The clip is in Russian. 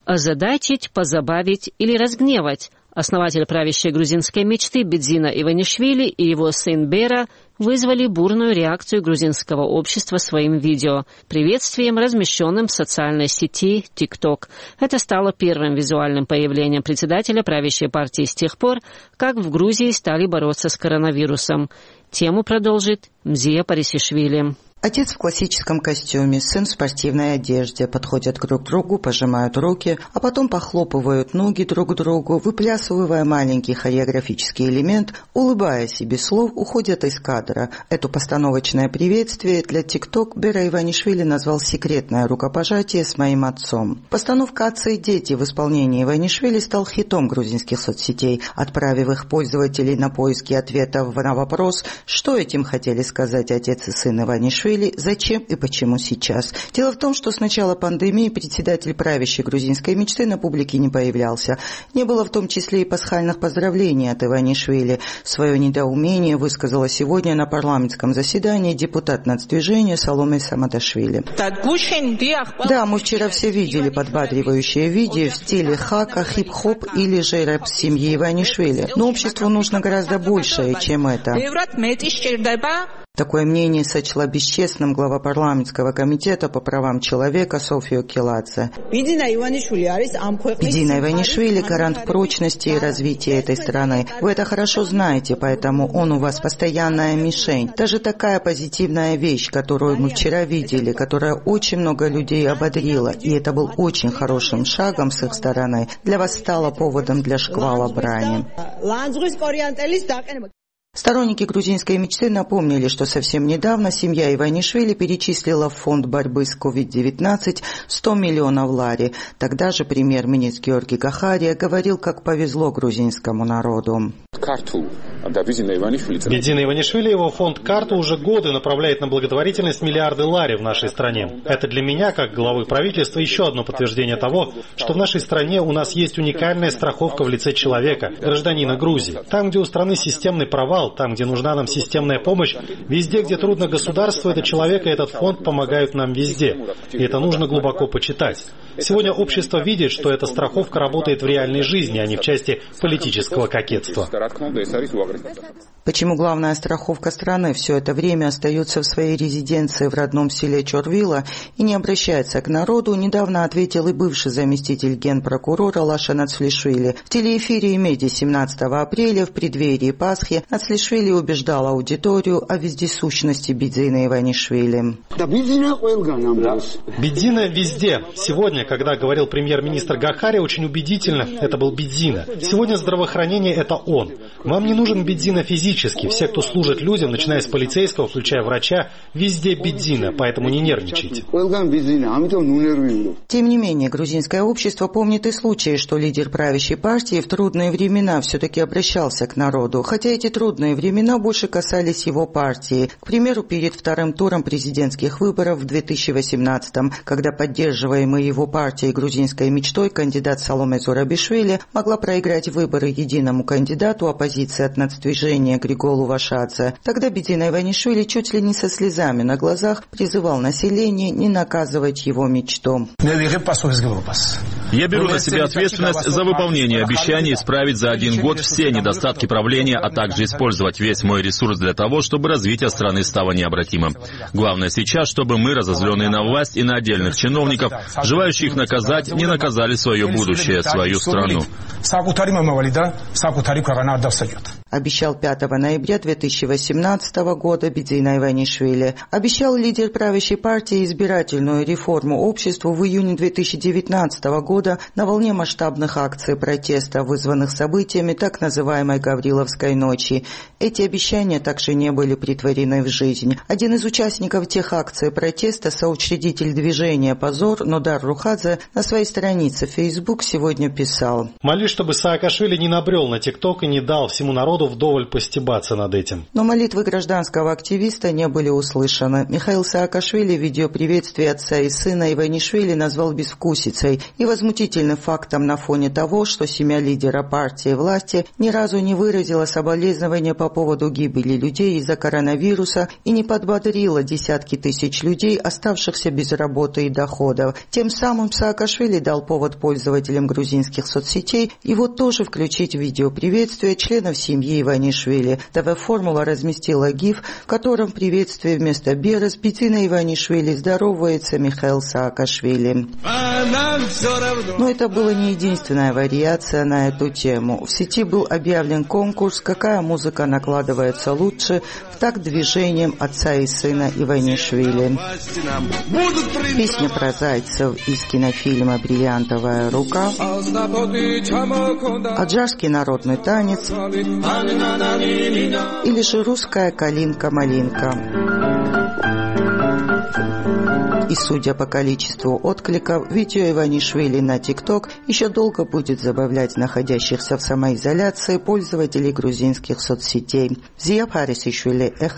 озадачить, позабавить или разгневать. Основатель правящей грузинской мечты Бидзина Иванишвили и его сын Бера вызвали бурную реакцию грузинского общества своим видео, приветствием, размещенным в социальной сети TikTok. Это стало первым визуальным появлением председателя правящей партии с тех пор, как в Грузии стали бороться с коронавирусом. Тему продолжит Мзия Парисишвили. Отец в классическом костюме, сын в спортивной одежде подходят друг к другу, пожимают руки, а потом похлопывают ноги друг другу, выплясывая маленький хореографический элемент, улыбаясь и без слов уходят из кадра. Это постановочное приветствие для TikTok Бера Иванишвили назвал «секретное рукопожатие с моим отцом». Постановка «Отцы и дети» в исполнении Иванишвили стал хитом грузинских соцсетей, отправив их пользователей на поиски ответов на вопрос, что этим хотели сказать отец и сын Иванишвили, зачем и почему сейчас. Дело в том, что с начала пандемии председатель правящей грузинской мечты на публике не появлялся. Не было в том числе и пасхальных поздравлений от Иванишвили. Свое недоумение высказала сегодня на парламентском заседании депутат нацдвижения Саломе Самадашвили. Да, мы вчера все видели подбадривающее видео в стиле хака, хип-хоп или же рэп семьи Иванишвили. Но обществу нужно гораздо большее, чем это. Такое мнение сочла бесчестным глава парламентского комитета по правам человека София Келадзе. Бидзина Иванишвили – гарант прочности и развития этой страны. Вы это хорошо знаете, поэтому он у вас постоянная мишень. Даже такая позитивная вещь, которую мы вчера видели, которая очень много людей ободрила, и это был очень хорошим шагом с их стороны, для вас стало поводом для шквала брани. Сторонники грузинской мечты напомнили, что совсем недавно семья Иванишвили перечислила в фонд борьбы с COVID-19 $100 миллионов лари. Тогда же премьер-министр Георгий Гахария говорил, как повезло грузинскому народу. Бидзина Иванишвили и его фонд «Карту» уже годы направляет на благотворительность миллиарды лари в нашей стране. Это для меня, как главы правительства, еще одно подтверждение того, что в нашей стране у нас есть уникальная страховка в лице человека, гражданина Грузии. Там, где у страны системный провал, там, где нужна нам системная помощь, везде, где трудно государству, это человек и этот фонд помогают нам везде. И это нужно глубоко почитать. Сегодня общество видит, что эта страховка работает в реальной жизни, а не в части политического кокетства. Почему главная страховка страны все это время остается в своей резиденции в родном селе Чорвила и не обращается к народу, недавно ответил и бывший заместитель генпрокурора Лаша Нацфлишвили. В телеэфире «Меди» 17 апреля в преддверии Пасхи Нацфлишвили убеждал аудиторию о вездесущности Бидзины Иванишвили. Бидзина везде. Сегодня, когда говорил премьер-министр Гахария, очень убедительно, это был Бидзина. Сегодня здравоохранение – это он. Вам не нужен Бидзина физически. Все, кто служит людям, начиная с полицейского, включая врача, везде Бидзина, поэтому не нервничайте. Тем не менее, грузинское общество помнит и случаи, что лидер правящей партии в трудные времена все-таки обращался к народу, хотя эти трудные времена больше касались его партии. К примеру, перед вторым туром президентских выборов в 2018-м, когда поддерживаемый его партией грузинской мечтой кандидат Саломе Зурабишвили могла проиграть выборы единому кандидату оппозиции от нацдвижения Григолу Вашадзе. Тогда Бидзина Иванишвили чуть ли не со слезами на глазах призывал население не наказывать его мечту. Я беру на себя ответственность за выполнение обещаний исправить за 1 год все недостатки правления, а также использовать весь мой ресурс для того, чтобы развитие страны стало необратимым. Главное сейчас, чтобы мы, разозленные на власть и на отдельных чиновников, желающих наказать, не наказали свое будущее, свою страну. Обещал 5 ноября 2018 года Бидзина Иванишвили. Обещал лидер правящей партии избирательную реформу обществу в июне 2019 года на волне масштабных акций протеста, вызванных событиями так называемой Гавриловской ночи. Эти обещания также не были претворены в жизнь. Один из участников тех акций протеста, соучредитель движения «Позор» Нодар Рухадзе, на своей странице в Facebook сегодня писал: «Молюсь, чтобы Саакашвили не набрел на ТикТок и не дал всему народу народу вдоволь постебаться над этим. Но молитвы гражданского активиста не были услышаны. Михаил Саакашвили в видео приветствия отца и сына Иванишвили назвал безвкусицей и возмутительным фактом на фоне того, что семья лидера партии власти ни разу не выразила соболезнования по поводу гибели людей из-за коронавируса и не подбодрила десятки тысяч людей, оставшихся без работы и доходов. Тем самым Саакашвили дал повод пользователям грузинских соцсетей его тоже включить в видео приветствия членов семьи Иванишвили. ТВ-формула разместила гиф, в котором в приветствии вместо Беры с Бедзина Иванишвили здоровается Михаил Саакашвили. Но это была не единственная вариация на эту тему. В сети был объявлен конкурс «Какая музыка накладывается лучше» в такт движением отца и сына Иванишвили. Песня про зайцев из кинофильма «Бриллиантовая рука», аджарский народный танец или же русская «Калинка-малинка». И судя по количеству откликов, видео Иванишвили на ТикТок еще долго будет забавлять находящихся в самоизоляции пользователей грузинских соцсетей. Зия Парисишвили, Эхо